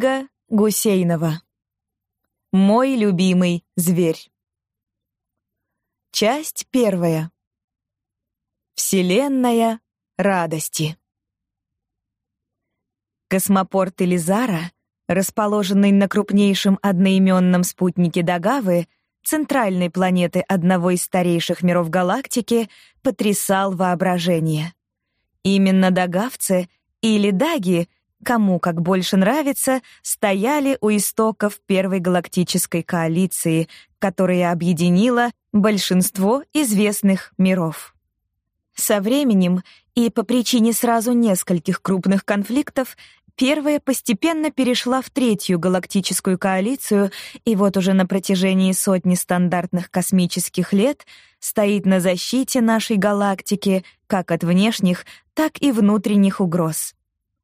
Ольга Гусейнова. Мой любимый зверь. Часть 1. Вселенная радости. Космопорт Илизара, расположенный на крупнейшем одноименном спутнике Дагавы, центральной планеты одного из старейших миров галактики, потрясал воображение. Именно дагавцы или даги, кому как больше нравится, стояли у истоков первой галактической коалиции, которая объединила большинство известных миров. Со временем и по причине сразу нескольких крупных конфликтов первая постепенно перешла в третью галактическую коалицию, и вот уже на протяжении сотни стандартных космических лет стоит на защите нашей галактики как от внешних, так и внутренних угроз.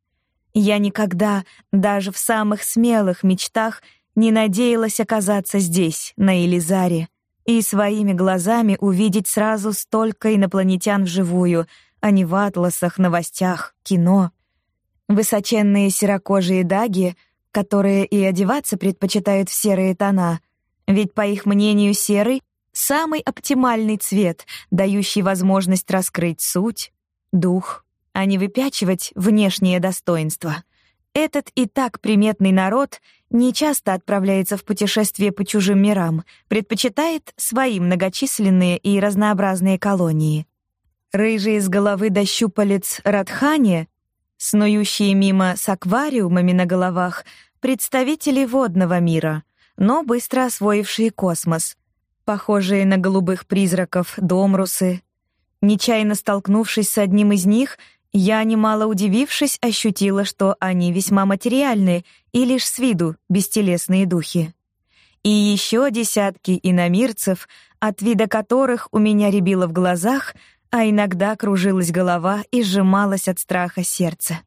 Я никогда, даже в самых смелых мечтах, не надеялась оказаться здесь, на Илизаре, и своими глазами увидеть сразу столько инопланетян вживую, а не в атласах, новостях, кино. Высоченные серокожие даги, которые и одеваться предпочитают в серые тона, ведь, по их мнению, серый — самый оптимальный цвет, дающий возможность раскрыть суть, дух, а не выпячивать внешнее достоинство. Этот и так приметный народ не часто отправляется в путешествие по чужим мирам, предпочитает свои многочисленные и разнообразные колонии. Рыжие с головы до щупалец радхани, снующие мимо с аквариумами на головах, представители водного мира, но быстро освоившие космос, похожие на голубых призраков домрусы. Нечаянно столкнувшись с одним из них, я, немало удивившись, ощутила, что они весьма материальны и лишь с виду бестелесные духи. И еще десятки иномирцев, от вида которых у меня рябило в глазах, а иногда кружилась голова и сжималось от страха сердце.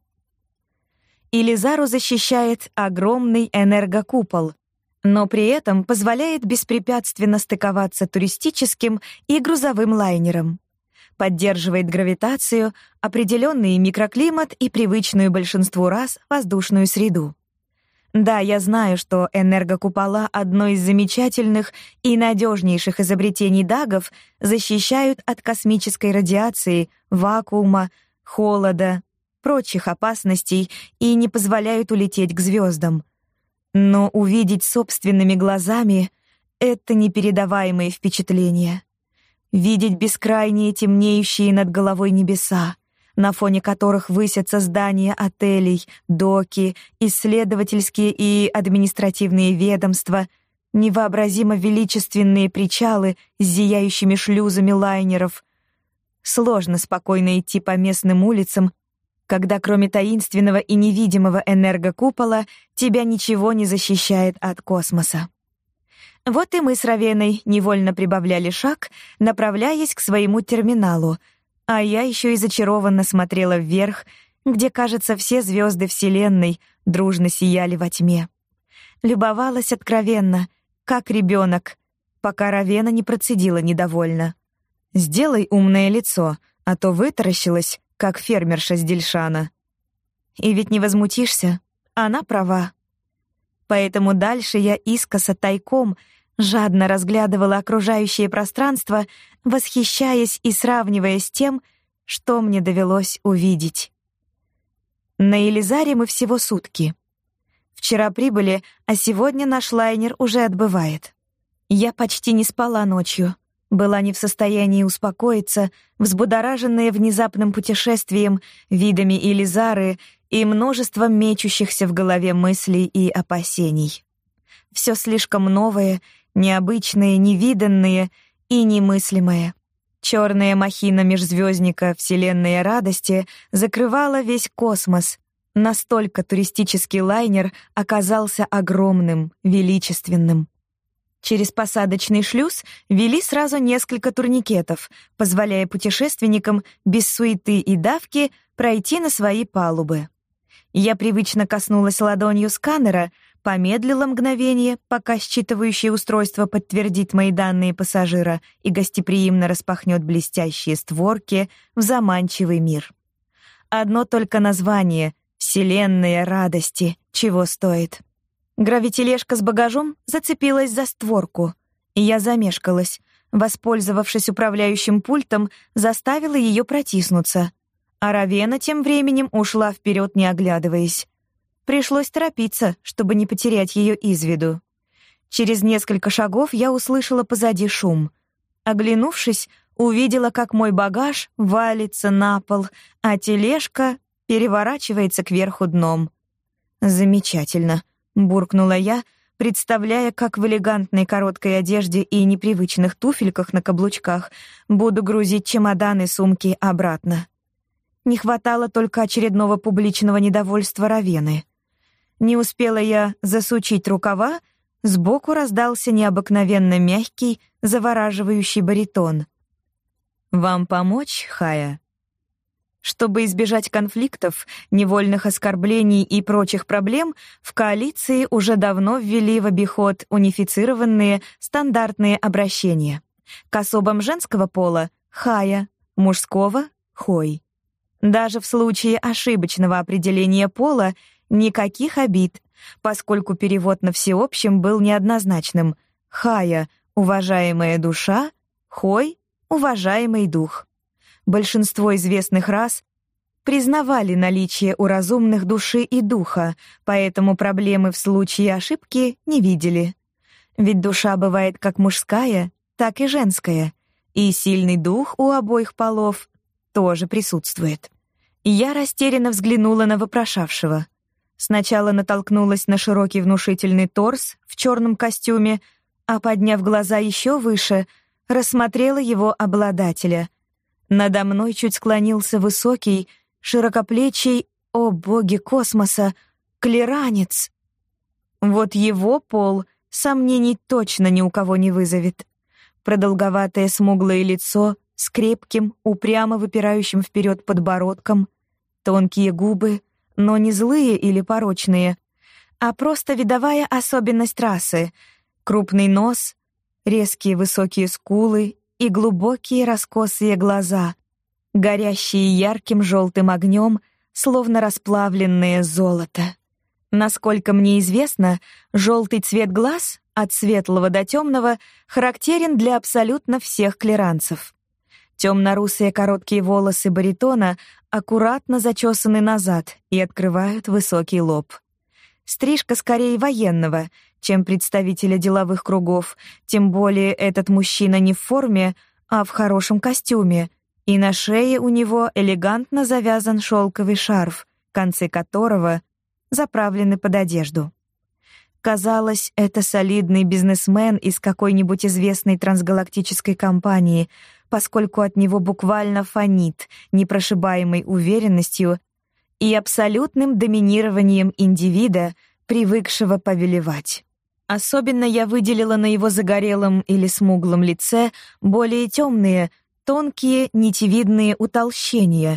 Илизару защищает огромный энергокупол, но при этом позволяет беспрепятственно стыковаться туристическим и грузовым лайнерам. Поддерживает гравитацию, определенный микроклимат и привычную большинству рас воздушную среду. Да, я знаю, что энергокупола — одно из замечательных и надежнейших изобретений дагов, защищают от космической радиации, вакуума, холода, прочих опасностей и не позволяют улететь к звездам. Но увидеть собственными глазами — это непередаваемые впечатления. Видеть бескрайние темнеющие над головой небеса, на фоне которых высятся здания отелей, доки, исследовательские и административные ведомства, невообразимо величественные причалы с зияющими шлюзами лайнеров. Сложно спокойно идти по местным улицам, когда кроме таинственного и невидимого энергокупола тебя ничего не защищает от космоса. Вот и мы с Равеной невольно прибавляли шаг, направляясь к своему терминалу, а я еще и зачарованно смотрела вверх, где, кажется, все звезды Вселенной дружно сияли во тьме. Любовалась откровенно, как ребенок, пока Равена не процедила недовольно: «Сделай умное лицо, а то вытаращилась, как фермерша с Дельшана». И ведь не возмутишься, она права. Поэтому дальше я искоса тайком жадно разглядывала окружающее пространство, восхищаясь и сравнивая с тем, что мне довелось увидеть. На Илизаре мы всего сутки. Вчера прибыли, а сегодня наш лайнер уже отбывает. Я почти не спала ночью, была не в состоянии успокоиться, взбудораженная внезапным путешествием, видами Илизары и множеством мечущихся в голове мыслей и опасений. Все слишком новое, необычное, невиданное и немыслимое. Черная махина межзвездника Вселенная радости закрывала весь космос. Настолько туристический лайнер оказался огромным, величественным. Через посадочный шлюз вели сразу несколько турникетов, позволяя путешественникам без суеты и давки пройти на свои палубы. Я привычно коснулась ладонью сканера, помедлила мгновение, пока считывающее устройство подтвердит мои данные пассажира и гостеприимно распахнет блестящие створки в заманчивый мир. Одно только название — Вселенная радости, чего стоит. Гравитележка с багажом зацепилась за створку, и я замешкалась. Воспользовавшись управляющим пультом, заставила ее протиснуться. А Равена тем временем ушла вперед, не оглядываясь. Пришлось торопиться, чтобы не потерять ее из виду. Через несколько шагов я услышала позади шум. Оглянувшись, увидела, как мой багаж валится на пол, а тележка переворачивается кверху дном. «Замечательно», — буркнула я, представляя, как в элегантной короткой одежде и непривычных туфельках на каблучках буду грузить чемоданы и сумки обратно. Не хватало только очередного публичного недовольства Равены. Не успела я засучить рукава, сбоку раздался необыкновенно мягкий, завораживающий баритон. «Вам помочь, Хая?» Чтобы избежать конфликтов, невольных оскорблений и прочих проблем, в коалиции уже давно ввели в обиход унифицированные стандартные обращения. К особам женского пола — Хая, мужского — Хой. Даже в случае ошибочного определения пола никаких обид, поскольку перевод на всеобщем был неоднозначным. Хая — уважаемая душа, Хой — уважаемый дух. Большинство известных рас признавали наличие у разумных души и духа, поэтому проблемы в случае ошибки не видели. Ведь душа бывает как мужская, так и женская, и сильный дух у обоих полов тоже присутствует. Я растерянно взглянула на вопрошавшего. Сначала натолкнулась на широкий внушительный торс в черном костюме, а, подняв глаза еще выше, рассмотрела его обладателя. Надо мной чуть склонился высокий, широкоплечий, о боги космоса, клиранец. Вот его пол сомнений точно ни у кого не вызовет. Продолговатое смуглое лицо с крепким, упрямо выпирающим вперед подбородком, тонкие губы, но не злые или порочные, а просто видовая особенность расы, крупный нос, резкие высокие скулы и глубокие раскосые глаза, горящие ярким желтым огнем, словно расплавленное золото. Насколько мне известно, желтый цвет глаз, от светлого до темного, характерен для абсолютно всех клиранцев. Темно-русые короткие волосы баритона аккуратно зачесаны назад и открывают высокий лоб. Стрижка скорее военного, чем представителя деловых кругов, тем более этот мужчина не в форме, а в хорошем костюме, и на шее у него элегантно завязан шелковый шарф, концы которого заправлены под одежду. Казалось, это солидный бизнесмен из какой-нибудь известной трансгалактической компании, поскольку от него буквально фонит непрошибаемой уверенностью и абсолютным доминированием индивида, привыкшего повелевать. Особенно я выделила на его загорелом или смуглом лице более темные, тонкие, нитевидные утолщения,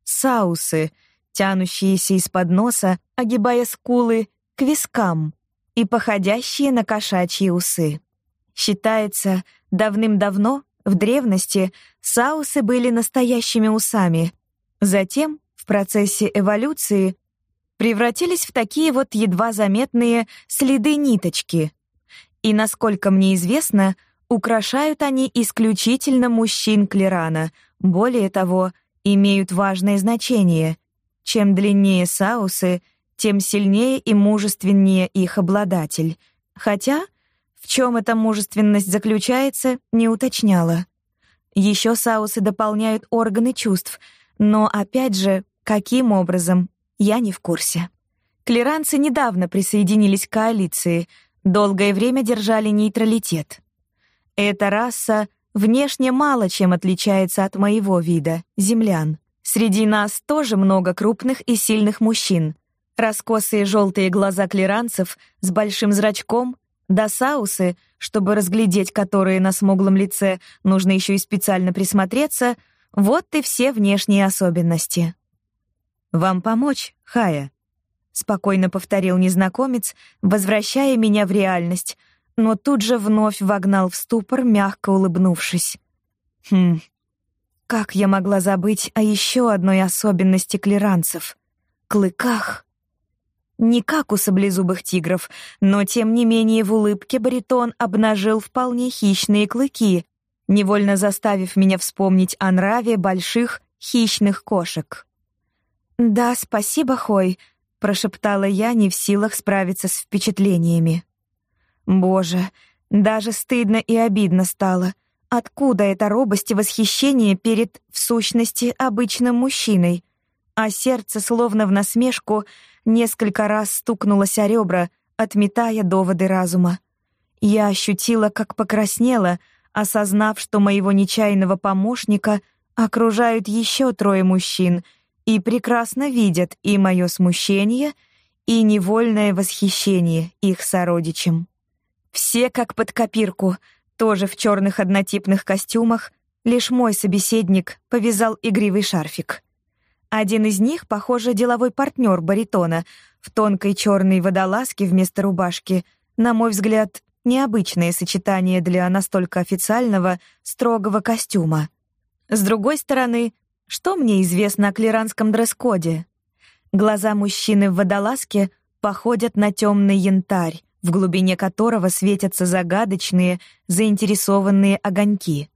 саусы, тянущиеся из-под носа, огибая скулы, к вискам и походящие на кошачьи усы. Считается, давным-давно, в древности, саусы были настоящими усами. Затем, в процессе эволюции, превратились в такие вот едва заметные следы ниточки. И, насколько мне известно, украшают они исключительно мужчин клирана. Более того, имеют важное значение. Чем длиннее саусы, тем сильнее и мужественнее их обладатель. Хотя, в чем эта мужественность заключается, не уточняла. Еще саусы дополняют органы чувств, но, опять же, каким образом, я не в курсе. Клиранцы недавно присоединились к коалиции, долгое время держали нейтралитет. Эта раса внешне мало чем отличается от моего вида, землян. Среди нас тоже много крупных и сильных мужчин. Раскосые желтые глаза клиранцев с большим зрачком, да саусы, чтобы разглядеть которые на смуглом лице нужно еще и специально присмотреться, вот и все внешние особенности. «Вам помочь, Хая?» — спокойно повторил незнакомец, возвращая меня в реальность, но тут же вновь вогнал в ступор, мягко улыбнувшись. Как я могла забыть о еще одной особенности клиранцев? клыках. Не как у саблезубых тигров, но тем не менее в улыбке баритон обнажил вполне хищные клыки, невольно заставив меня вспомнить о нраве больших хищных кошек. «Да, спасибо, Хой», — прошептала я, не в силах справиться с впечатлениями. Боже, даже стыдно и обидно стало. Откуда эта робость и восхищение перед, в сущности, обычным мужчиной? А сердце, словно в насмешку, несколько раз стукнулось о ребра, отметая доводы разума. Я ощутила, как покраснела, осознав, что моего нечаянного помощника окружают еще 3 мужчин и прекрасно видят и мое смущение, и невольное восхищение их сородичем. Все как под копирку, тоже в черных однотипных костюмах, лишь мой собеседник повязал игривый шарфик. Один из них, похоже, деловой партнер баритона, в тонкой черной водолазке вместо рубашки. На мой взгляд, необычное сочетание для настолько официального, строгого костюма. С другой стороны, что мне известно о клеранском дресс-коде? Глаза мужчины в водолазке походят на темный янтарь, в глубине которого светятся загадочные, заинтересованные огоньки.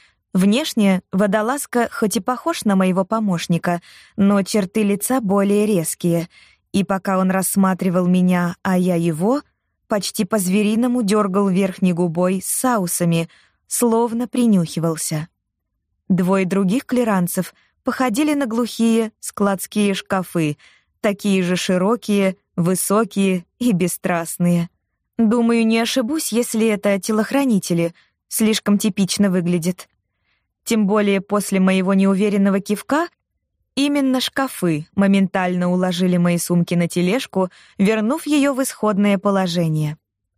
Внешне водолазка хоть и похож на моего помощника, но черты лица более резкие, и пока он рассматривал меня, а я его, почти по-звериному дергал верхней губой с саусами, словно принюхивался. 2 других клеранцев походили на глухие складские шкафы, такие же широкие, высокие и бесстрастные. Думаю, не ошибусь, если это телохранители, слишком типично выглядит. Тем более после моего неуверенного кивка именно шкафы моментально уложили мои сумки на тележку, вернув ее в исходное положение.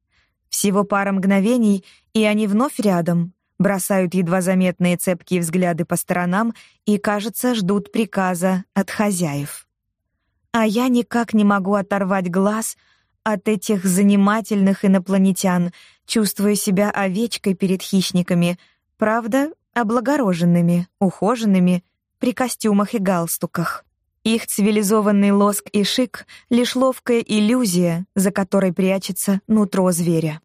Всего пара мгновений, и они вновь рядом, бросают едва заметные цепкие взгляды по сторонам и, кажется, ждут приказа от хозяев. А я никак не могу оторвать глаз от этих занимательных инопланетян, чувствуя себя овечкой перед хищниками, правда, облагороженными, ухоженными, при костюмах и галстуках. Их цивилизованный лоск и шик — лишь ловкая иллюзия, за которой прячется нутро зверя.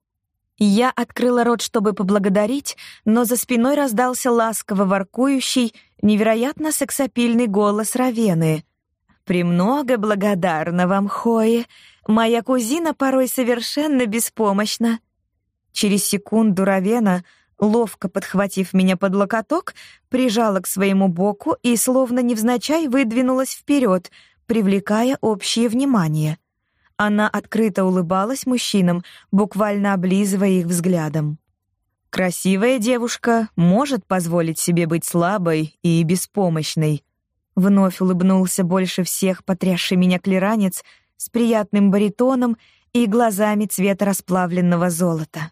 Я открыла рот, чтобы поблагодарить, но за спиной раздался ласково воркующий, невероятно сексапильный голос Равены. «Премного благодарна вам, Хое. Моя кузина порой совершенно беспомощна». Через секунду Равена, ловко подхватив меня под локоток, прижала к своему боку и словно невзначай выдвинулась вперед, привлекая общее внимание. Она открыто улыбалась мужчинам, буквально облизывая их взглядом. Красивая девушка может позволить себе быть слабой и беспомощной. Вновь улыбнулся больше всех потрясший меня клеранец с приятным баритоном и глазами цвета расплавленного золота.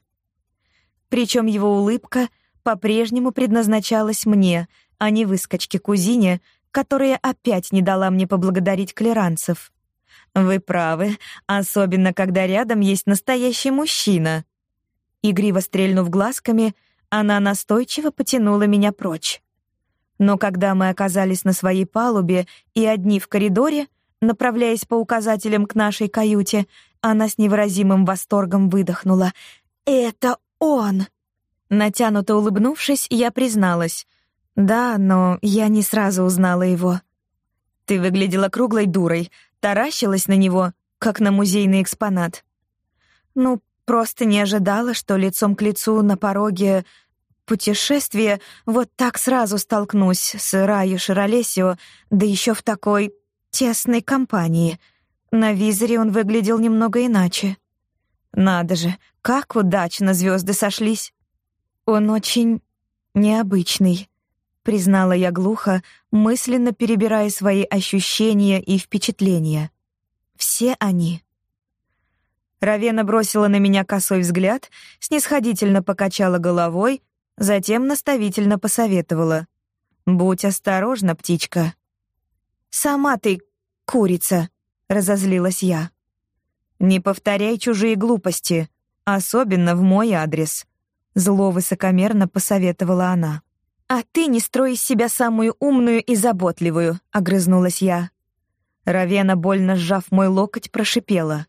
Причем его улыбка по-прежнему предназначалась мне, а не выскочке-кузине, которая опять не дала мне поблагодарить клеранцев. «Вы правы, особенно когда рядом есть настоящий мужчина». Игриво стрельнув глазками, она настойчиво потянула меня прочь. Но когда мы оказались на своей палубе и одни в коридоре, направляясь по указателям к нашей каюте, она с невыразимым восторгом выдохнула: «Это он!» Натянуто улыбнувшись, я призналась: «Да, но я не сразу узнала его». «Ты выглядела круглой дурой, таращилась на него, как на музейный экспонат». «Ну, просто не ожидала, что лицом к лицу на пороге путешествия вот так сразу столкнусь с Раю Широлесио, да еще в такой тесной компании. На визоре он выглядел немного иначе». «Надо же, как удачно звезды сошлись!» «Он очень необычный», — признала я глухо, мысленно перебирая свои ощущения и впечатления. «Все они». Равена бросила на меня косой взгляд, снисходительно покачала головой, затем наставительно посоветовала: «Будь осторожна, птичка». «Сама ты курица», — разозлилась я. «Не повторяй чужие глупости, особенно в мой адрес», — зло высокомерно посоветовала она. «А ты не строй из себя самую умную и заботливую», — огрызнулась я. Равена, больно сжав мой локоть, прошипела: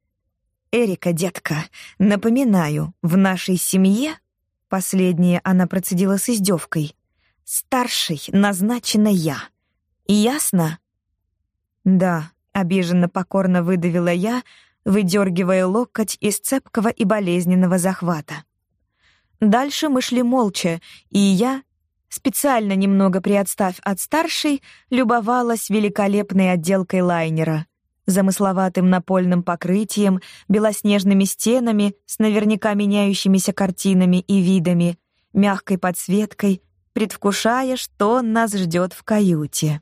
«Эрика, детка, напоминаю, в нашей семье...» Последнее она процедила с издевкой. «Старшей назначена я. Ясно?» «Да», — обиженно покорно выдавила я, выдергивая локоть из цепкого и болезненного захвата. Дальше мы шли молча, и я, специально немного приотстав от старшей, любовалась великолепной отделкой лайнера. Замысловатым напольным покрытием, белоснежными стенами с наверняка меняющимися картинами и видами, мягкой подсветкой, предвкушая, что нас ждет в каюте.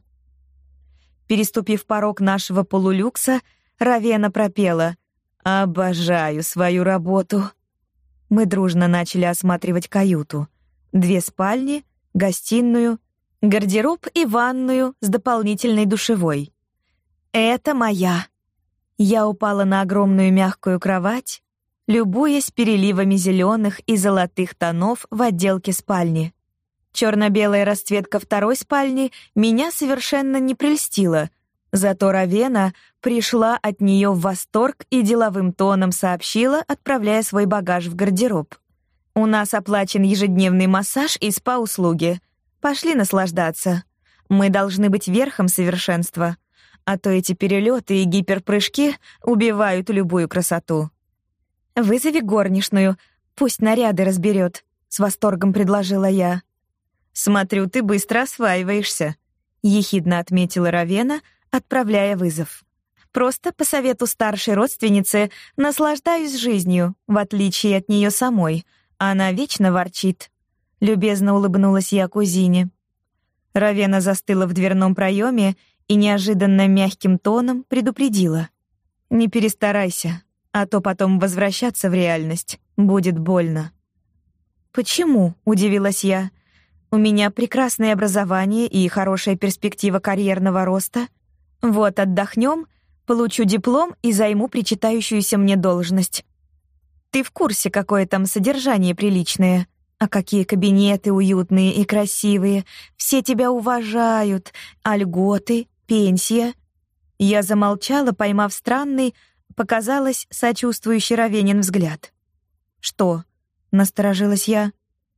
Переступив порог нашего полулюкса, Равена пропела: «Обожаю свою работу». Мы дружно начали осматривать каюту. 2 спальни, гостиную, гардероб и ванную с дополнительной душевой. «Это моя». Я упала на огромную мягкую кровать, любуясь переливами зеленых и золотых тонов в отделке спальни. Черно-белая расцветка второй спальни меня совершенно не прельстила, зато Равена пришла от нее в восторг и деловым тоном сообщила, отправляя свой багаж в гардероб: «У нас оплачен ежедневный массаж и спа-услуги. Пошли наслаждаться. Мы должны быть верхом совершенства, а то эти перелеты и гиперпрыжки убивают любую красоту». «Вызови горничную, пусть наряды разберет», — с восторгом предложила я. «Смотрю, ты быстро осваиваешься», — ехидно отметила Равена, отправляя вызов. «Просто по совету старшей родственницы наслаждаюсь жизнью, в отличие от нее самой. Она вечно ворчит». Любезно улыбнулась я кузине. Равена застыла в дверном проеме и неожиданно мягким тоном предупредила: «Не перестарайся, а то потом возвращаться в реальность будет больно». «Почему?» — удивилась я. «У меня прекрасное образование и хорошая перспектива карьерного роста. Вот отдохнем, получу диплом и займу причитающуюся мне должность. Ты в курсе, какое там содержание приличное? А какие кабинеты уютные и красивые. Все тебя уважают. А льготы, пенсия». Я замолчала, поймав странный, показалось, сочувствующий Равенин взгляд. «Что?» — насторожилась я.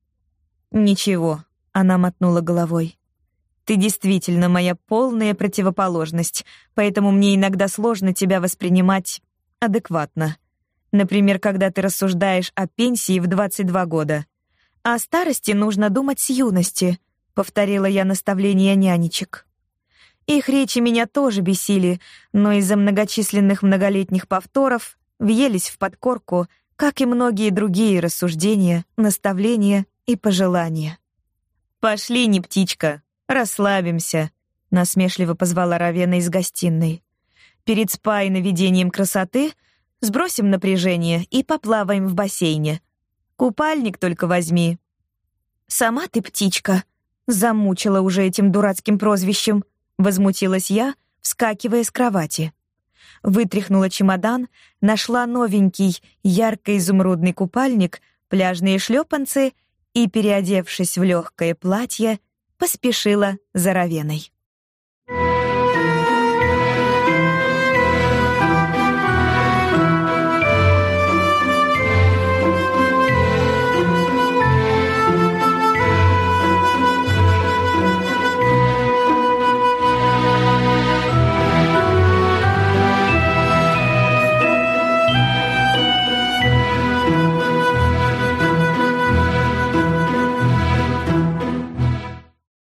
«Ничего», — она мотнула головой. «Ты действительно моя полная противоположность, поэтому мне иногда сложно тебя воспринимать адекватно. Например, когда ты рассуждаешь о пенсии в 22 года. О старости нужно думать с юности», — повторила я наставления нянечек. Их речи меня тоже бесили, но из-за многочисленных многолетних повторов въелись в подкорку, как и многие другие рассуждения, наставления и пожелания. «Пошли, не птичка, расслабимся», — насмешливо позвала Равена из гостиной. «Перед спа и наведением красоты сбросим напряжение и поплаваем в бассейне. Купальник только возьми». «Сама ты птичка», — замучила уже этим дурацким прозвищем, — возмутилась я, вскакивая с кровати. Вытряхнула чемодан, нашла новенький ярко-изумрудный купальник, пляжные шлепанцы и, переодевшись в легкое платье, поспешила за Равеной.